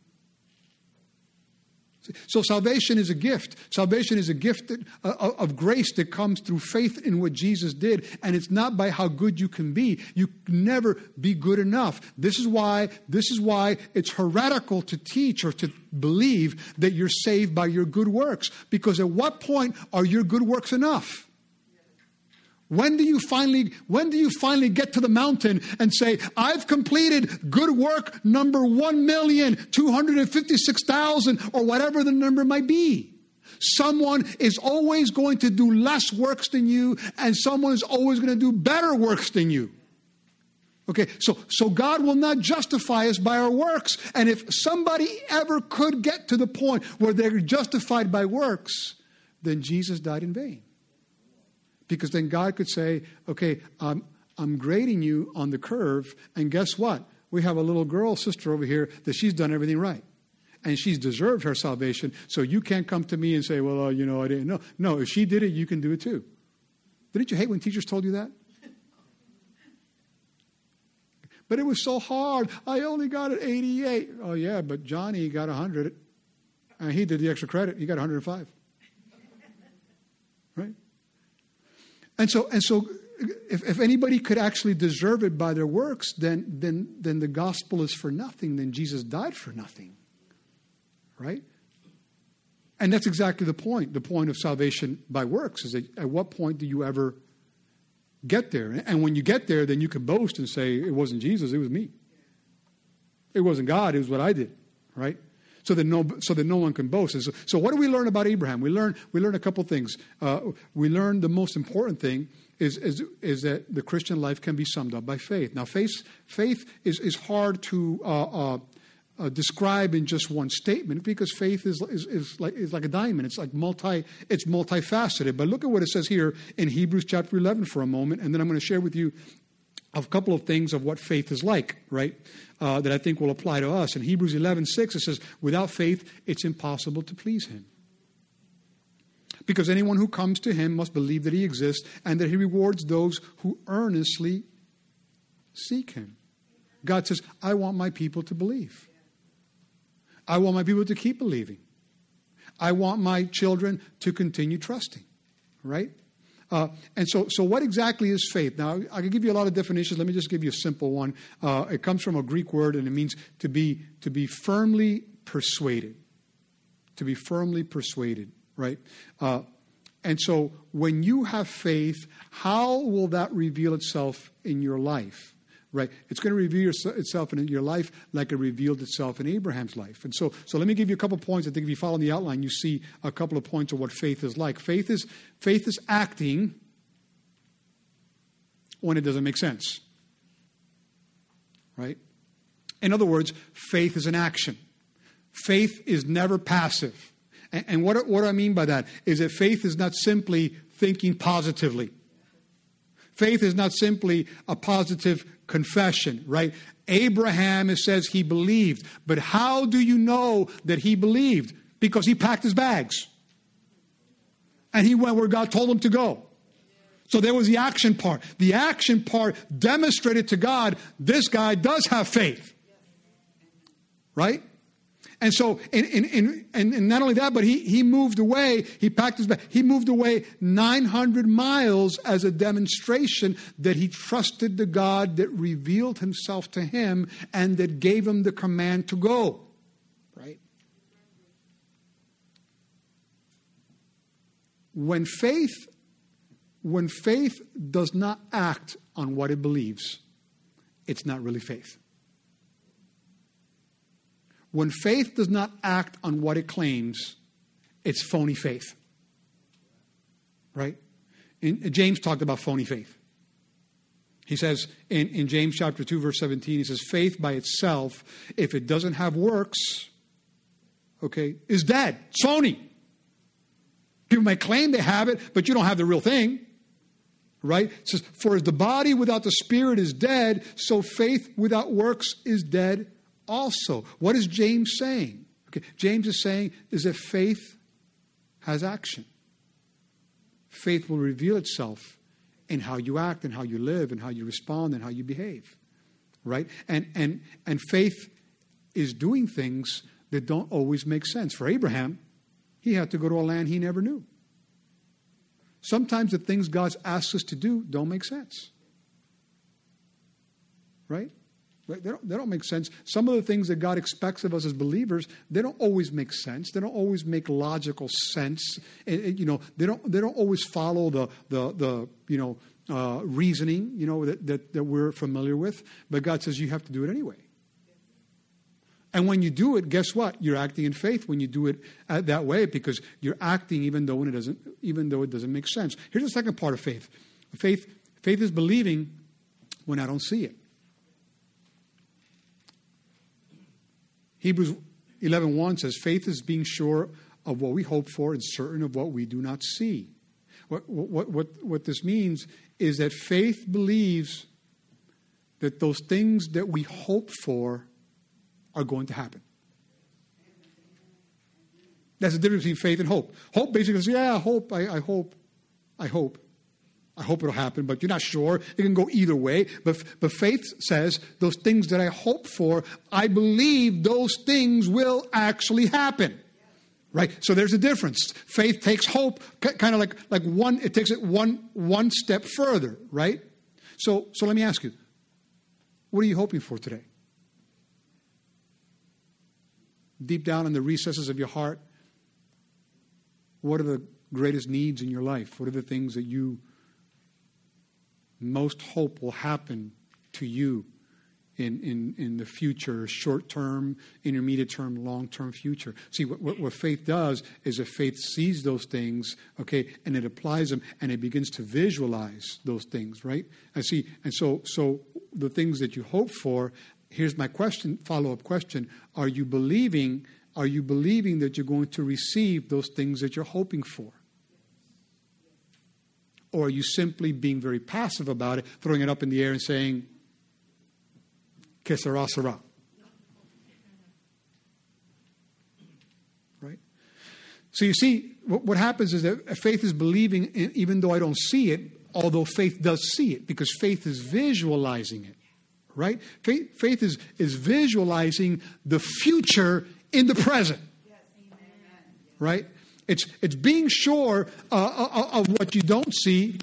So salvation is a gift. Salvation is a gift that, uh, of grace that comes through faith in what Jesus did. And it's not by how good you can be. You can never be good enough. This is why, this is why it's heretical to teach or to believe that you're saved by your good works. Because at what point are your good works enough? When do you finally, when do you finally get to the mountain and say, I've completed good work number one million two hundred fifty-six thousand or whatever the number might be? Someone is always going to do less works than you, and someone is always going to do better works than you. Okay, so, so God will not justify us by our works. And if somebody ever could get to the point where they're justified by works, then Jesus died in vain. Because then God could say, okay, um, I'm grading you on the curve, and guess what? We have a little girl sister over here that she's done everything right. And she's deserved her salvation, so you can't come to me and say, well, uh, you know, I didn't know. No, if she did it, you can do it too. Didn't you hate when teachers told you that? But it was so hard. I only got an eighty-eight. Oh, yeah, but Johnny got one hundred. And he did the extra credit. He got one hundred five. Right? And so, and so if, if anybody could actually deserve it by their works, then, then, then the gospel is for nothing. Then Jesus died for nothing. Right? And that's exactly the point. The point of salvation by works is that at what point do you ever get there? And when you get there, then you can boast and say, it wasn't Jesus, it was me. It wasn't God, it was what I did. Right? So that no, so that no one can boast. And so, so what do we learn about Abraham? We learn, we learn a couple things. Uh, we learn the most important thing is, is, is that the Christian life can be summed up by faith. Now, faith, faith is, is hard to uh, uh, Uh, describe in just one statement, because faith is, is, is, like, is like a diamond. It's like multi, it's multifaceted. But look at what it says here in Hebrews chapter eleven for a moment, and then I'm going to share with you a couple of things of what faith is like, right, uh, that I think will apply to us. In Hebrews eleven six, it says, without faith, it's impossible to please him. Because anyone who comes to him must believe that he exists and that he rewards those who earnestly seek him. God says, I want my people to believe. I want my people to keep believing. I want my children to continue trusting, right? Uh, and so, so what exactly is faith? Now, I can give you a lot of definitions. Let me just give you a simple one. Uh, it comes from a Greek word, and it means to be to be firmly persuaded. To be firmly persuaded, right? Uh, and so, when you have faith, how will that reveal itself in your life? Right, it's going to reveal itself in your life like it revealed itself in Abraham's life. And so, so let me give you a couple of points. I think if you follow the outline, you see a couple of points of what faith is like. Faith is faith is acting when it doesn't make sense. Right? In other words, faith is an action. Faith is never passive. And, and what, what I mean by that is that faith is not simply thinking positively. Faith is not simply a positive confession, right? Abraham, it says he believed. But how do you know that he believed? Because he packed his bags. And he went where God told him to go. So there was the action part. The action part demonstrated to God, this guy does have faith. Right? And so, in, in, in, and not only that, but he, he moved away, he packed his bag, he moved away nine hundred miles as a demonstration that he trusted the God that revealed himself to him and that gave him the command to go. Right? When faith, when faith does not act on what it believes, it's not really faith. When faith does not act on what it claims, it's phony faith. Right? In, James talked about phony faith. He says in, in James chapter two, verse seventeen, he says, faith by itself, if it doesn't have works, okay, is dead. It's phony. People may claim they have it, but you don't have the real thing. Right? It says, for as the body without the spirit is dead, so faith without works is dead also. What is James saying? Okay, James is saying is that faith has action. Faith will reveal itself in how you act and how you live and how you respond and how you behave. Right? And and and faith is doing things that don't always make sense. For Abraham, he had to go to a land he never knew. Sometimes the things God asks us to do don't make sense. Right? Right? They don't, they don't make sense. Some of the things that God expects of us as believers, they don't always make sense. They don't always make logical sense. And, and, you know, they don't they don't always follow the the the you know uh, reasoning you know that, that that we're familiar with. But God says you have to do it anyway. And when you do it, guess what? You're acting in faith when you do it uh, that way, because you're acting even though when it doesn't, even though it doesn't make sense. Here's the second part of faith. Faith, faith is believing when I don't see it. Hebrews eleven one says, faith is being sure of what we hope for and certain of what we do not see. What, what, what, what this means is that faith believes that those things that we hope for are going to happen. That's the difference between faith and hope. Hope basically says, yeah, I hope, I, I hope, I hope. I hope it'll happen, but you're not sure. It can go either way. But, but faith says those things that I hope for, I believe those things will actually happen. Right? So there's a difference. Faith takes hope kind of like, like one, it takes it one, one step further, right? So, so let me ask you, what are you hoping for today? Deep down in the recesses of your heart, what are the greatest needs in your life? What are the things that you most hope will happen to you in, in, in the future, short-term, intermediate-term, long-term future? See, what, what, what faith does is if faith sees those things, okay, and it applies them, and it begins to visualize those things, right? I see, and so, so the things that you hope for, here's my question, follow-up question. Are you believing, are you believing that you're going to receive those things that you're hoping for? Or are you simply being very passive about it, throwing it up in the air and saying, que sera, sera? Right? So you see, what, what happens is that faith is believing, in, even though I don't see it, although faith does see it, because faith is visualizing it. Right? Faith, faith is, is visualizing the future in the present. Yes. Right? It's it's being sure uh, of what you don't see,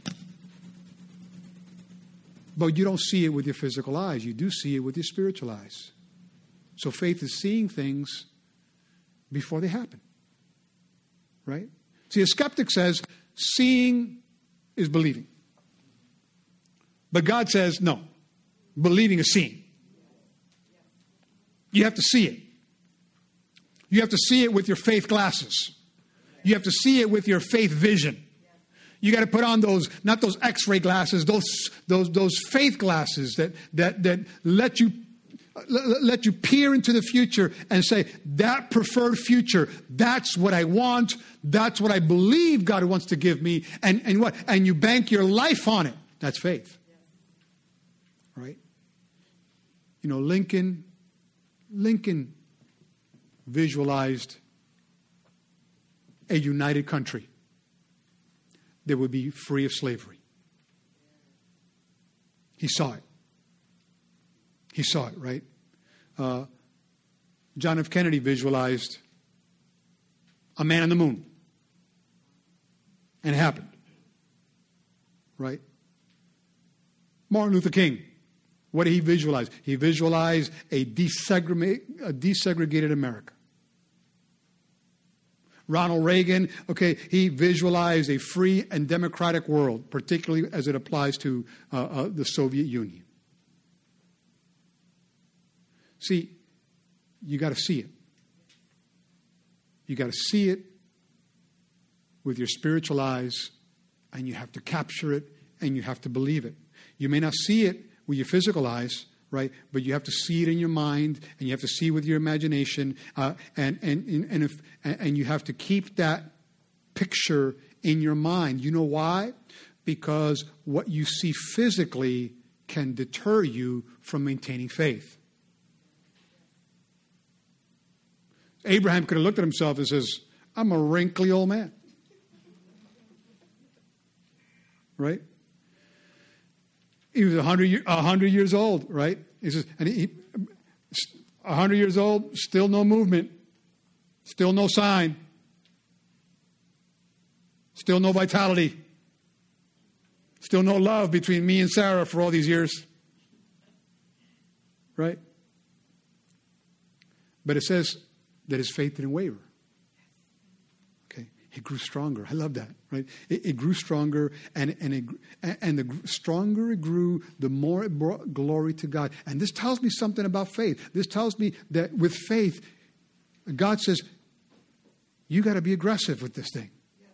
but you don't see it with your physical eyes. You do see it with your spiritual eyes. So faith is seeing things before they happen. Right? See, a skeptic says seeing is believing. But God says no. Believing is seeing. You have to see it. You have to see it with your faith glasses. You have to see it with your faith vision. You got to put on those, not those X-ray glasses, those those those faith glasses that that that let you let you peer into the future and say, that preferred future, that's what I want, that's what I believe God wants to give me, and and what and you bank your life on it. That's faith. Right? You know, Lincoln, Lincoln visualized a united country that would be free of slavery. He saw it. He saw it, right? Uh, John F. Kennedy visualized a man on the moon. And it happened. Right? Martin Luther King, what did he visualize? He visualized a, desegregate, a desegregated America. Ronald Reagan, okay, he visualized a free and democratic world, particularly as it applies to uh, uh, the Soviet Union. See, you got to see it. You got to see it with your spiritual eyes, and you have to capture it, and you have to believe it. You may not see it with your physical eyes, right? But you have to see it in your mind, and you have to see it with your imagination, uh, and and and if and you have to keep that picture in your mind. You know why? Because what you see physically can deter you from maintaining faith. Abraham could have looked at himself and says, "I'm a wrinkly old man," right? He was a hundred, a hundred years old, right? He says, and he, a hundred years old, still no movement, still no sign, still no vitality, still no love between me and Sarah for all these years, right? But it says that his faith didn't waver. Okay, it grew stronger. I love that, right? It, it grew stronger, and and it, and the stronger it grew, the more it brought glory to God. And this tells me something about faith. This tells me that with faith, God says, you got to be aggressive with this thing.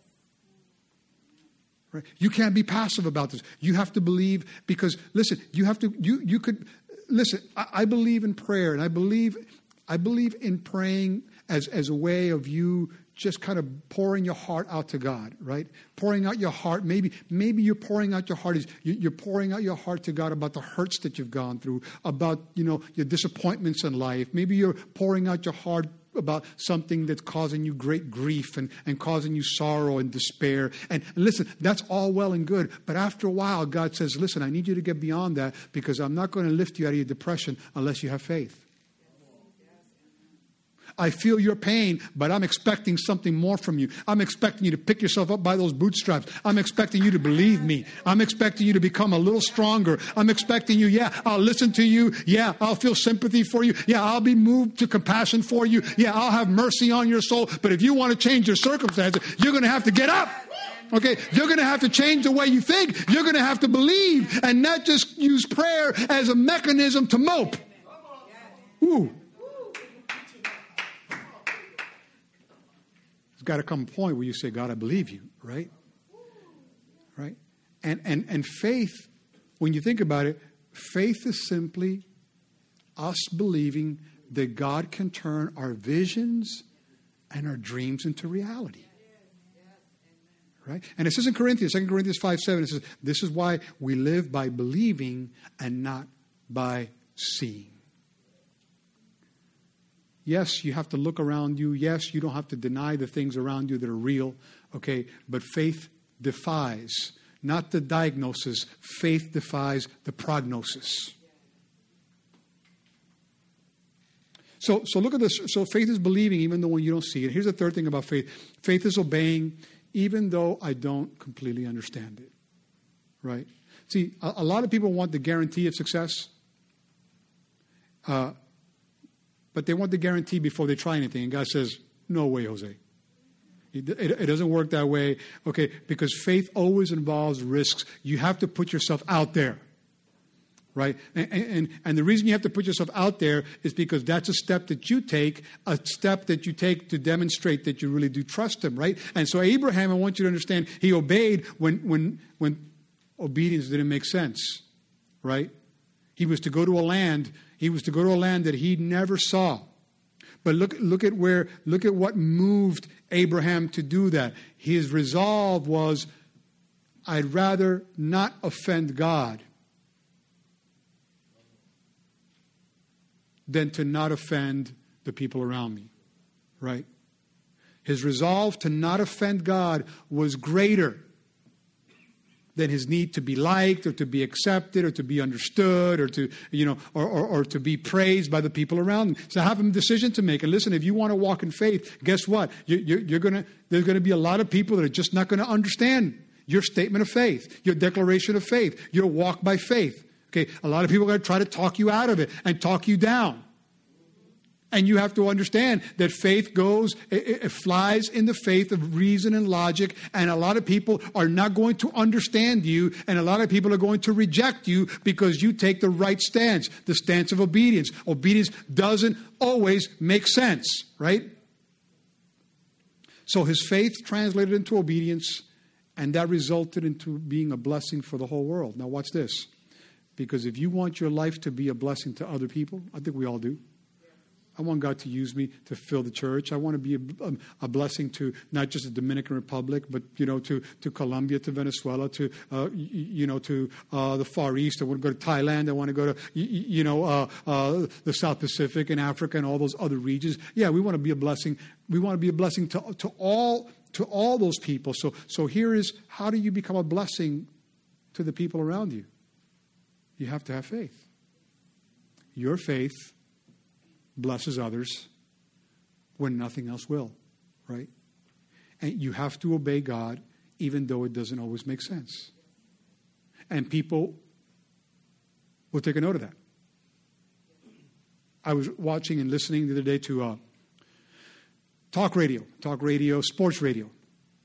Right? You can't be passive about this. You have to believe, because listen, you have to. You you could listen. I, I believe in prayer, and I believe I believe in praying as as a way of you just kind of pouring your heart out to God, right? Pouring out your heart. Maybe maybe you're pouring out your heart is you're pouring out your heart to God about the hurts that you've gone through, about you know your disappointments in life. Maybe you're pouring out your heart about something that's causing you great grief and, and causing you sorrow and despair. And, and listen, that's all well and good. But after a while, God says, listen, I need you to get beyond that, because I'm not going to lift you out of your depression unless you have faith. I feel your pain, but I'm expecting something more from you. I'm expecting you to pick yourself up by those bootstraps. I'm expecting you to believe me. I'm expecting you to become a little stronger. I'm expecting you, yeah, I'll listen to you. Yeah, I'll feel sympathy for you. Yeah, I'll be moved to compassion for you. Yeah, I'll have mercy on your soul. But if you want to change your circumstances, you're going to have to get up. Okay, you're going to have to change the way you think. You're going to have to believe and not just use prayer as a mechanism to mope. Ooh. Got to come a point where you say, God, I believe you, right? Right? And and and faith, when you think about it, faith is simply us believing that God can turn our visions and our dreams into reality. Right? And it says in Corinthians, Second Corinthians five seven, it says, this is why we live by believing and not by seeing. Yes, you have to look around you. Yes, you don't have to deny the things around you that are real. Okay, but faith defies, not the diagnosis. Faith defies the prognosis. So, so look at this. So faith is believing even though when you don't see it. Here's the third thing about faith. Faith is obeying even though I don't completely understand it. Right? See, a, a lot of people want the guarantee of success. Uh But they want the guarantee before they try anything. And God says, no way, Jose. It, it, it doesn't work that way. Okay, because faith always involves risks. You have to put yourself out there. Right? And, and, and the reason you have to put yourself out there is because that's a step that you take, a step that you take to demonstrate that you really do trust him. Right? And so Abraham, I want you to understand, he obeyed when, when, when obedience didn't make sense. Right? He was to go to a land He was to go to a land that he never saw. But look, look at where, look at what moved Abraham to do that. His resolve was, I'd rather not offend God than to not offend the people around me. Right? His resolve to not offend God was greater than his need to be liked or to be accepted or to be understood or to, you know, or, or, or to be praised by the people around him. So have a decision to make. And listen, if you want to walk in faith, guess what? You, you're, you're gonna, there's going to be a lot of people that are just not going to understand your statement of faith, your declaration of faith, your walk by faith. Okay, a lot of people are going to try to talk you out of it and talk you down. And you have to understand that faith goes, it, it flies in the faith of reason and logic. And a lot of people are not going to understand you. And a lot of people are going to reject you because you take the right stance, the stance of obedience. Obedience doesn't always make sense, right? So his faith translated into obedience, and that resulted into being a blessing for the whole world. Now watch this. Because if you want your life to be a blessing to other people, I think we all do. I want God to use me to fill the church. I want to be a, a blessing to not just the Dominican Republic, but, you know, to, to Colombia, to Venezuela, to, uh, you, you know, to uh, the Far East. I want to go to Thailand. I want to go to, you, you know, uh, uh, the South Pacific and Africa and all those other regions. Yeah, we want to be a blessing. We want to be a blessing to, to all to all those people. So, so here is, how do you become a blessing to the people around you? You have to have faith. Your faith blesses others when nothing else will, right? And you have to obey God even though it doesn't always make sense. And people will take a note of that. I was watching and listening the other day to uh, talk radio, talk radio, sports radio.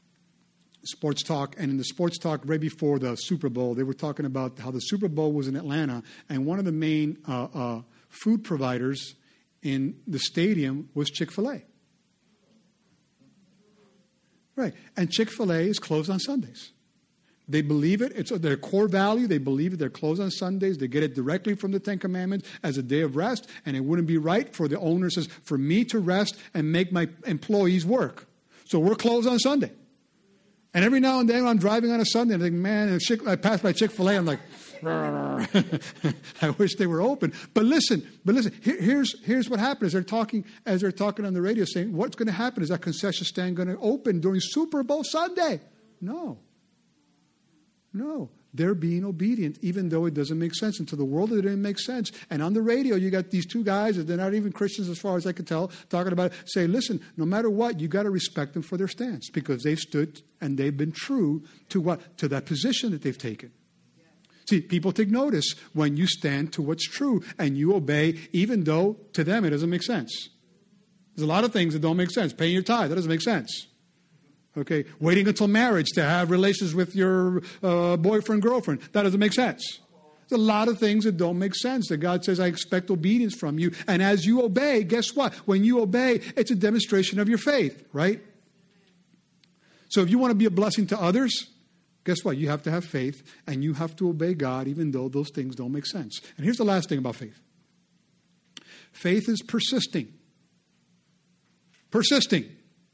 sports talk, and in the sports talk right before the Super Bowl, they were talking about how the Super Bowl was in Atlanta, and one of the main uh, uh, food providers in the stadium was Chick-fil-A. Right. And Chick-fil-A is closed on Sundays. They believe it. It's their core value. They believe it. They're closed on Sundays. They get it directly from the Ten Commandments as a day of rest. And it wouldn't be right for the owner says, for me to rest and make my employees work. So we're closed on Sunday. And every now and then I'm driving on a Sunday and I think, man, and Chick- I pass by Chick-fil-A. I'm like, I wish they were open. But listen, but listen, here, here's, here's what happened as they're talking, as they're talking on the radio saying, what's going to happen? Is that concession stand going to open during Super Bowl Sunday? No. No. They're being obedient, even though it doesn't make sense. And to the world, it didn't make sense. And on the radio, you got these two guys, that they're not even Christians as far as I can tell, talking about it, say, listen, no matter what, you got to respect them for their stance because they've stood and they've been true to what? To that position that they've taken. See, people take notice when you stand to what's true and you obey, even though to them it doesn't make sense. There's a lot of things that don't make sense. Paying your tithe, that doesn't make sense. Okay, waiting until marriage to have relations with your uh, boyfriend, girlfriend, that doesn't make sense. There's a lot of things that don't make sense that God says, I expect obedience from you. And as you obey, guess what? When you obey, it's a demonstration of your faith, right? So if you want to be a blessing to others, guess what? You have to have faith and you have to obey God even though those things don't make sense. And here's the last thing about faith. Faith is persisting. Persisting.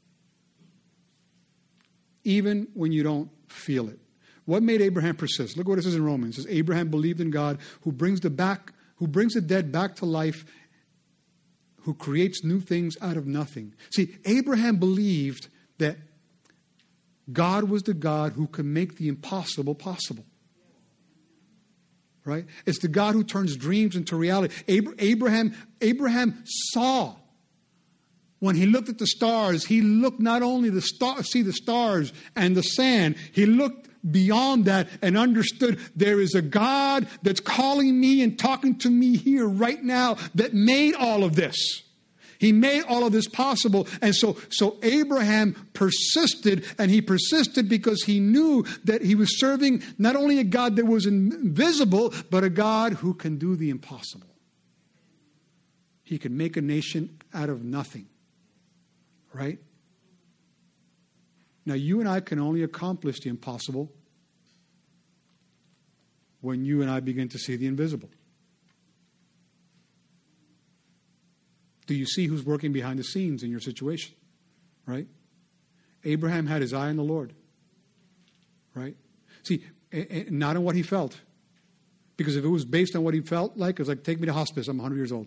Even when you don't feel it. What made Abraham persist? Look what it says in Romans. It says, Abraham believed in God who brings the back, who brings the dead back to life, who creates new things out of nothing. See, Abraham believed that God was the God who can make the impossible possible. Right? It's the God who turns dreams into reality. Abraham, Abraham saw. When he looked at the stars, he looked not only to star, see the stars and the sand, he looked beyond that and understood there is a God that's calling me and talking to me here right now that made all of this. He made all of this possible. And so, so Abraham persisted, and he persisted because he knew that he was serving not only a God that was invisible, but a God who can do the impossible. He can make a nation out of nothing. Right? Now, you and I can only accomplish the impossible when you and I begin to see the invisible. Do you see who's working behind the scenes in your situation? Right? Abraham had his eye on the Lord. Right? See, not on what he felt. Because if it was based on what he felt like, it was like, take me to hospice, I'm one hundred years old.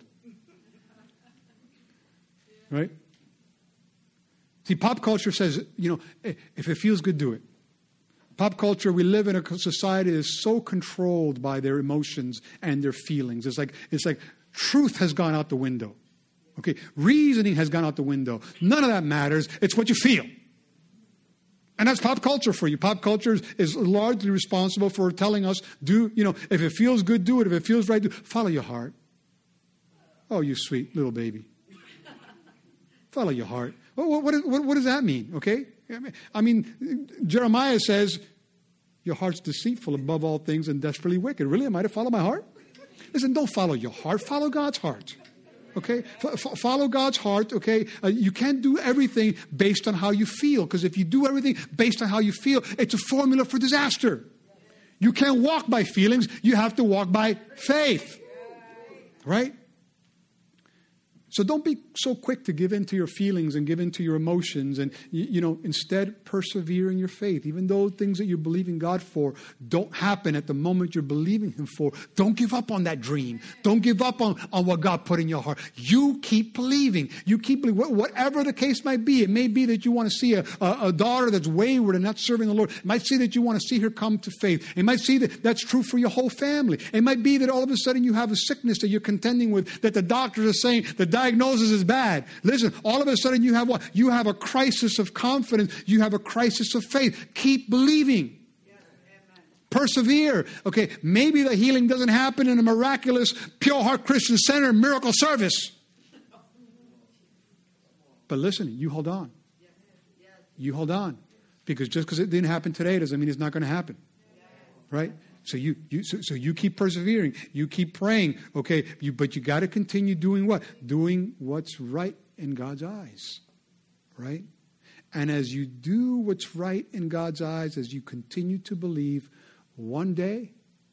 Right? See, pop culture says, you know, if it feels good, do it. Pop culture, we live in a society that is so controlled by their emotions and their feelings. It's like, it's like truth has gone out the window. Okay, reasoning has gone out the window. None of that matters. It's what you feel. And that's pop culture for you. Pop culture is, is largely responsible for telling us, do, you know, if it feels good, do it. If it feels right, do it. Follow your heart. Oh, you sweet little baby. Follow your heart. What, what, what, what does that mean? Okay? I mean, Jeremiah says, your heart's deceitful above all things and desperately wicked. Really? Am I to follow my heart? Listen, don't follow your heart. Follow God's heart. Okay? F- follow God's heart. Okay? Uh, you can't do everything based on how you feel. Because if you do everything based on how you feel, it's a formula for disaster. You can't walk by feelings. You have to walk by faith. Right? So don't be so quick to give in to your feelings and give in to your emotions. And, you, you know, instead persevere in your faith. Even though things that you're believing God for don't happen at the moment you're believing Him for, don't give up on that dream. Don't give up on, on what God put in your heart. You keep believing. You keep believing. Whatever the case might be. It may be that you want to see a, a, a daughter that's wayward and not serving the Lord. It might be that you want to see her come to faith. It might be that that's true for your whole family. It might be that all of a sudden you have a sickness that you're contending with, that the doctors are saying the diagnosis is bad. Listen, all of a sudden you have what? You have a crisis of confidence. You have a crisis of faith. Keep believing. Yes, persevere. Okay, maybe the healing doesn't happen in a miraculous Pure Heart Christian Center miracle service. But listen, you hold on. You hold on. Because just because it didn't happen today doesn't mean it's not going to happen. Right? So you, you so, so you keep persevering. You keep praying. Okay, you, but you got to continue doing what? Doing what's right in God's eyes. Right? And as you do what's right in God's eyes, as you continue to believe, one day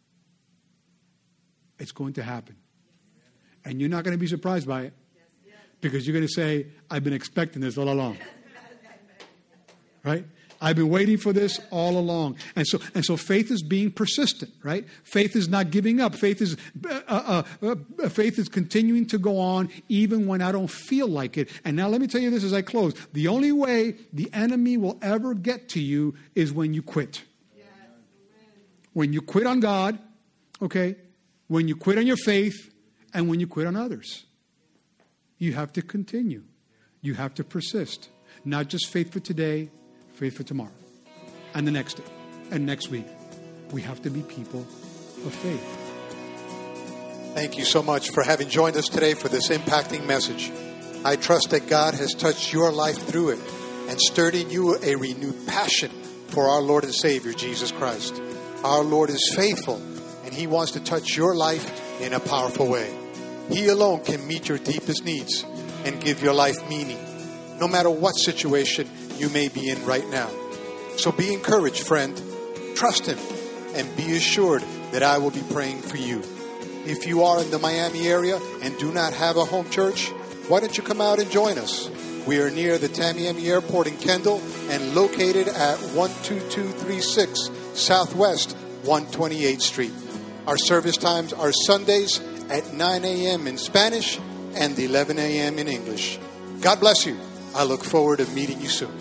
it's going to happen. And you're not going to be surprised by it. Because you're going to say, I've been expecting this all along. Right? I've been waiting for this all along. And so and so faith is being persistent, right? Faith is not giving up. Faith is uh, uh, uh, faith is continuing to go on even when I don't feel like it. And now let me tell you this as I close. The only way the enemy will ever get to you is when you quit. Yes. When you quit on God, okay? When you quit on your faith, and when you quit on others. You have to continue. You have to persist. Not just faith for today, faith for tomorrow. And the next day. And next week. We have to be people of faith. Thank you so much for having joined us today for this impacting message. I trust that God has touched your life through it and stirred in you a renewed passion for our Lord and Savior, Jesus Christ. Our Lord is faithful, and He wants to touch your life in a powerful way. He alone can meet your deepest needs and give your life meaning, no matter what situation you may be in right now. So be encouraged, friend. Trust Him and be assured that I will be praying for you. If you are in the Miami area and do not have a home church, why don't you come out and join us? We are near the Tamiami Airport in Kendall and located at one two two three six Southwest one hundred twenty-eighth Street. Our service times are Sundays at nine a.m. in Spanish and eleven a.m. in English. God bless you. I look forward to meeting you soon.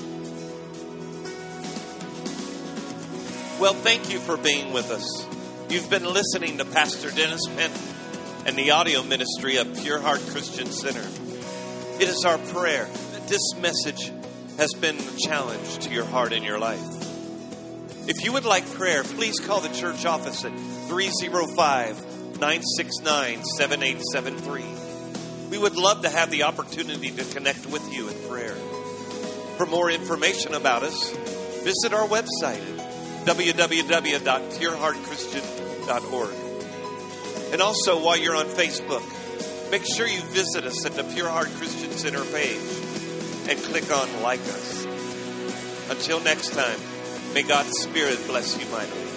Well, thank you for being with us. You've been listening to Pastor Dennis Penn and the audio ministry of Pure Heart Christian Center. It is our prayer that this message has been a challenge to your heart and your life. If you would like prayer, please call the church office at three oh five, nine six nine, seven eight seven three. We would love to have the opportunity to connect with you in prayer. For more information about us, visit our website at w w w dot pure heart christian dot org. And also, while you're on Facebook, make sure you visit us at the Pure Heart Christian Center page and click on Like Us. Until next time, may God's Spirit bless you mightily.